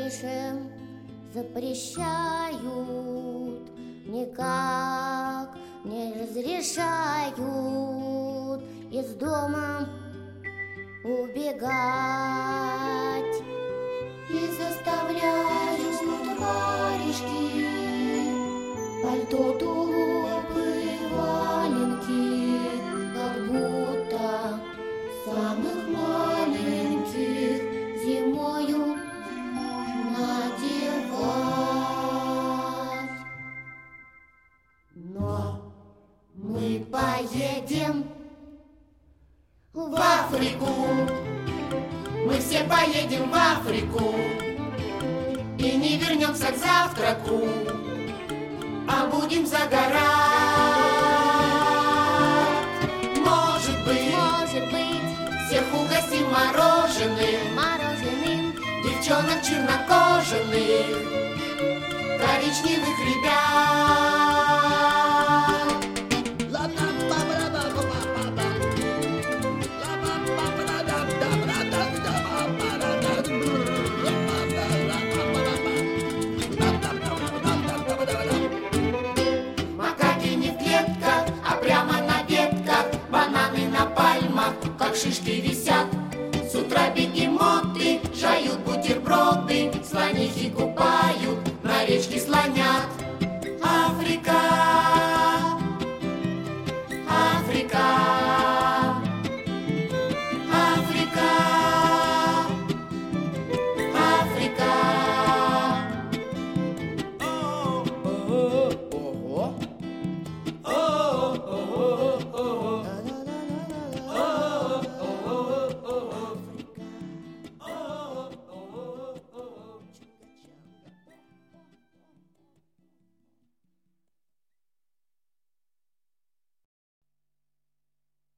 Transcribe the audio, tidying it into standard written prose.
мышам запрещают, никак не разрешают из дома убегать и заставляют варежки, пальто, тулупы, валенки, как будто самых маленьких зимою надевать. Но мы поедем в Африку, мы все поедем в Африку и не вернемся к завтраку, а будем загорать. Может быть, всех угостим мороженым, девчонок чернокожих, коричневых ребят. Макаки не в клетках, а прямо на ветках, бананы на пальмах, как шишки висят. С утра бегемоты жают бутерброды, слонихи купают на речке слоня.